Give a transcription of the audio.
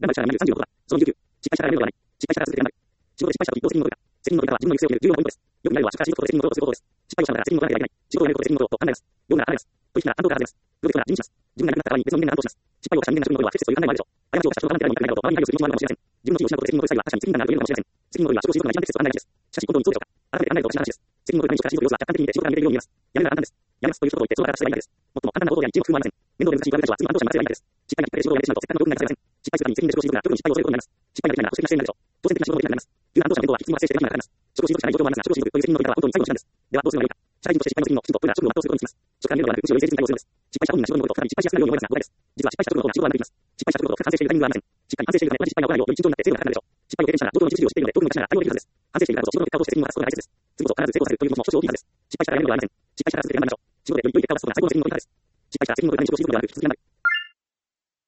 頑張りしたら何36は、その19、失敗したらやめるのではない。失敗したら続けて頑張る。仕事で失敗したとき、どう責任を取るか。責任の取り方は自分の行く末を決める重要なポイントです。よくないのは、出荷し仕事で責任を取るとすることです。失敗をしたのなら責任を取らなければいけない。仕事をやめることで責任を取ろうと考えます。ようなら考えます。取引なら担当から外れます。プロジェクトなら辞任します。自分がいなくなった場合に別の人間が担当します。失敗を犯した人間が職務を取るのは不適切という考えもあるでしょう。過ちを犯した人がボランティアになると周りに配慮する気持ちもあるかもしれません。自分の地位を失うことで責任を取る際は確かに責任感があるというのかもしれません。責任を取るのは仕事をすることが一番適切と考える話です。しかし本当にそうでしょうか。改めて考えるとおかしな話です。責任を取るために仕事から仕事を様子は客観的に見て仕事が見れるように見えます。やめるなら簡単です。やめますという一言を言って仕事から外ればいいだけです。もっとも簡単なことをやり一目不満ありません。面倒で難しい上手な人はすぐ担当者に任せればいいだけです。失敗がきっかけで仕事をやめてしまうとせっかくの6分が流されません。失敗するために責任で仕事をすることが特に失敗を恐れることになります。失敗ができないなら保守的な姿勢になるでしょう。当然的な仕事もできなくなります。急な担当者の面倒はいつも発生してできなくなります。職をしにくくしかない状況もありますが、職をしにくくという責任の取り方は本当に最後の手段です。ではどうすればよいか。社会人として失敗の責任をきちんと取るなら職務を全うすることにします。職から見るのではなく、むしろより誠実に対応するのです。失敗した本人が仕事のことをさらに失敗しやすくなるように思いますが誤解です。実は失敗した直後の方が仕事は長引きます。失敗した直後と完成しているタイミングはありません。しっかり反省しているため同じ失敗が起こらないようより慎重になって精度が高くなるでしょう。失敗を経験したら状況の実需を知っているので特に昔ながら対応できるはずです。反省しているからこそ仕事の結果を通して責任を果たすことが大切です。次こそ必ず成功させるという気持ちも少し大きいはずです。失敗したらやめるのではありません。失敗したら続けて頑張りましょう。仕事でより良い結果を出すことが最高の責任の取り方です。失敗したら責任の取り方に仕事をすることではなく、引き続き頑張る。